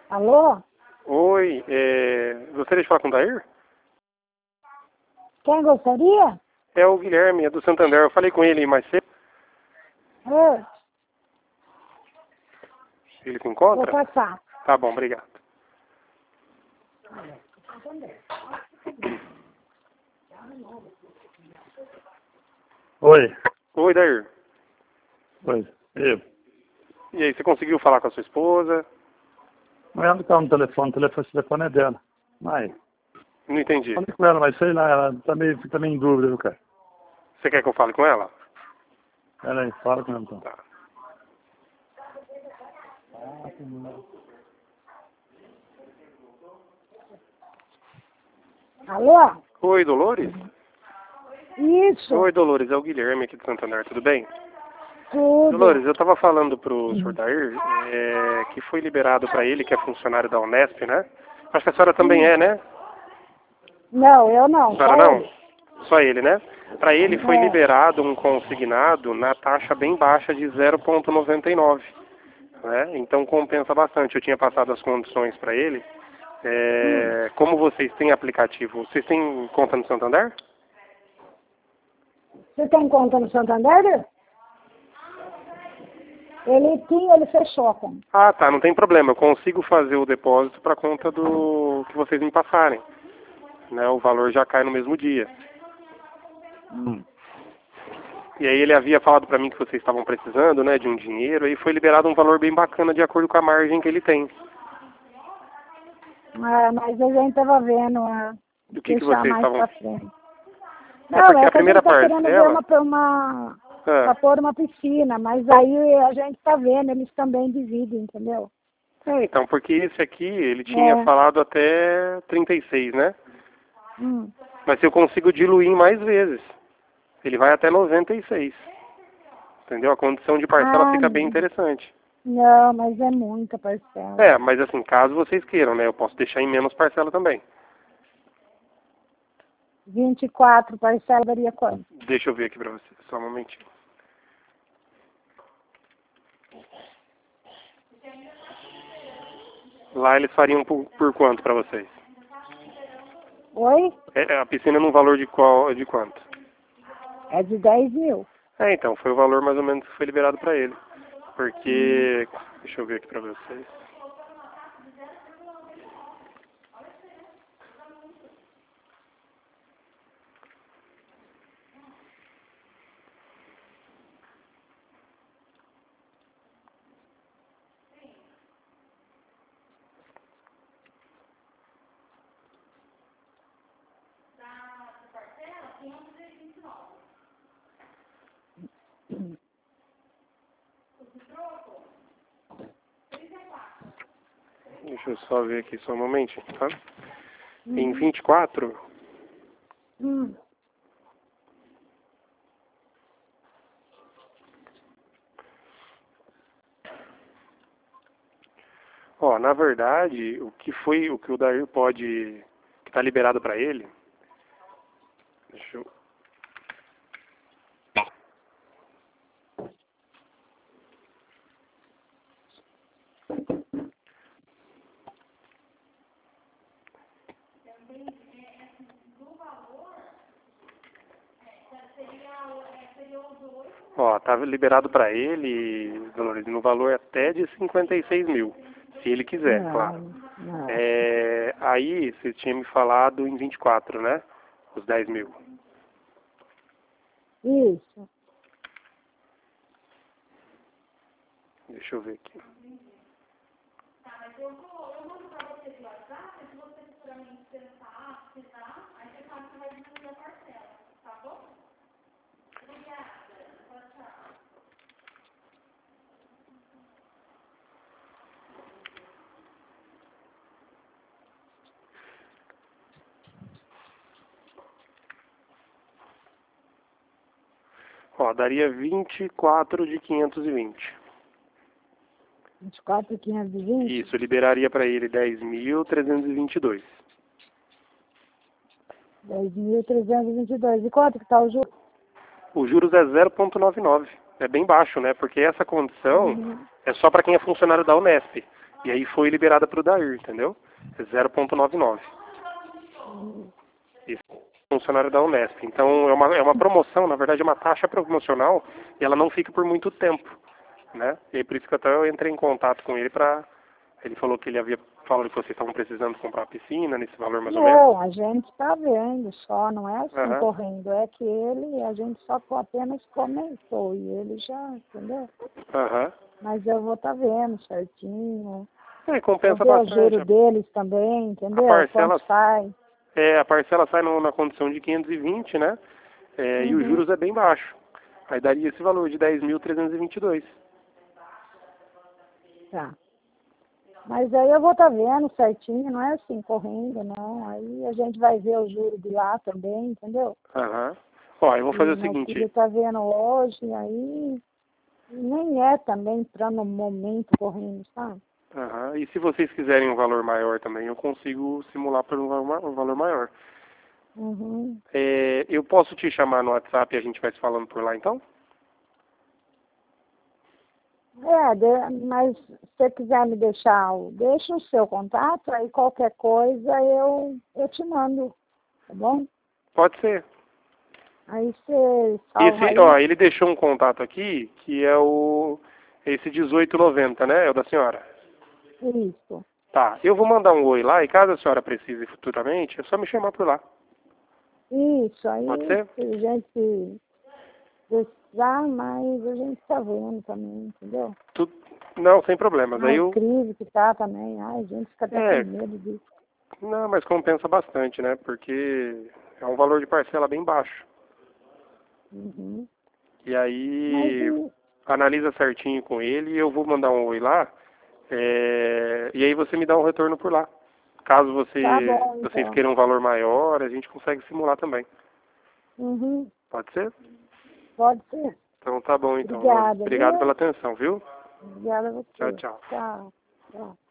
Alô? Oi, gostaria de falar com o Dair? Quem gostaria? É o Guilherme, é do Santander. Eu falei com ele mais cedo. Oi, Ele se vou encontra? passar. Tá bom, obrigado. Oi. Oi, Dair. Oi. Eu. E aí, você conseguiu falar com a sua esposa? Ela não está no telefone, o telefone é dela. Mas, Não entendi. falei com ela, mas sei lá, ela tá meio em dúvida, viu, cara? Você quer que eu fale com ela? Pera aí, fala com ela então. Tá. Alô? Oi, Dolores? Isso, Oi, Dolores, é o Guilherme aqui do Santander, tudo bem? tudo. Dolores, eu estava falando pro senhor Dair que foi liberado para ele, que é funcionário da Unesp, né? Acho que a senhora também é, né? Não, eu não. A senhora só não? ele. Só ele, né? Para ele foi É. liberado um consignado na taxa bem baixa de 0,99, né? Então compensa bastante. Eu tinha passado as condições para ele. Como vocês têm aplicativo, vocês têm conta no Santander? Você tem conta no Santander? Ele tinha, ele fechou a conta. Ah, tá, não tem problema. Eu consigo fazer o depósito para conta do que vocês me passarem, né? O valor já cai no mesmo dia. E aí ele havia falado para mim que vocês estavam precisando, né, de um dinheiro, e foi liberado um valor bem bacana de acordo com a margem que ele tem. Mas a gente estava vendo Do que deixar vocês mais estavam... pra frente. É Não, porque é a que a primeira gente tá querendo ver parcela... pra pôr uma piscina, mas aí a gente tá vendo, eles também dividem, entendeu? Então, porque esse aqui, ele tinha falado até 36, né? Mas eu consigo diluir em mais vezes. Ele vai até 96. Entendeu? A condição de parcela fica bem interessante. Não, mas é muita parcela. Mas assim, caso vocês queiram, né? Eu posso deixar em menos parcela também. 24 parcela daria quanto? Deixa eu ver aqui pra você, só um momentinho. Lá eles fariam por quanto pra vocês? Oi? A piscina num valor de quanto? É de 10 mil. Então, foi o valor mais ou menos que foi liberado pra ele. Porque, deixa eu ver aqui pra vocês. Deixa eu só ver aqui só um momentinho, tá? Em 24, na verdade, o que o Dair pode, que tá liberado pra ele, deixa eu... Tá liberado pra ele, Dolores, no valor até de 56 mil, se ele quiser, claro. Não. Aí, você tinha me falado em 24, né? Os 10 mil. Isso. Deixa eu ver aqui. Daria 24 de 520. 24.520? Isso, liberaria para ele 10.322. 10.322. E quanto que tá o juro? Os juros é 0,99. É bem baixo, né? Porque essa condição é só para quem é funcionário da Unesp. E aí foi liberada para o Dair, entendeu? É 0,99. Esse é funcionário da Unesp. Então é uma promoção, na verdade é uma taxa promocional e ela não fica por muito tempo, né? E aí por isso que até eu entrei em contato com ele para... Ele falou que ele havia falado que vocês estavam precisando comprar uma piscina nesse valor mais ou menos. Não, a gente está vendo só, não é assim correndo, é que a gente só apenas comentou e ele já, entendeu? Mas eu vou estar vendo certinho. Compensa ver bastante. O juro deles também, entendeu? A parcela sai na condição de 520, né? E os juros é bem baixo. Aí daria esse valor de 10.322. Tá. Mas aí eu vou estar vendo certinho, não é assim, correndo, não. Aí a gente vai ver o juro de lá também, entendeu? Ó, eu vou fazer o seguinte... Ele está vendo hoje, aí nem é também para no momento correndo, sabe? E se vocês quiserem um valor maior também, eu consigo simular por um valor maior. Eu posso te chamar no WhatsApp e a gente vai se falando por lá, então? Mas se você quiser me deixa o seu contato, aí qualquer coisa eu te mando, tá bom? Pode ser. Aí você salva aí. Ele deixou um contato aqui, que é esse 1890, né? É o da senhora. Isso. Tá, eu vou mandar um oi lá e caso a senhora precise futuramente, é só me chamar por lá. Isso, aí pode ser? Se a gente precisar, mas a gente está vendo também, entendeu? Não, sem problemas. Aí crise que tá também, a gente fica até com medo disso. Não, mas compensa bastante, né? Porque é um valor de parcela bem baixo. E aí, analisa certinho com ele e eu vou mandar um oi lá. E aí você me dá um retorno por lá. Caso vocês queiram um valor maior, a gente consegue simular também. Pode ser? Pode ser. Então tá bom, então. Obrigada, Obrigado pela atenção, viu? Obrigada a você. Tchau. Tchau.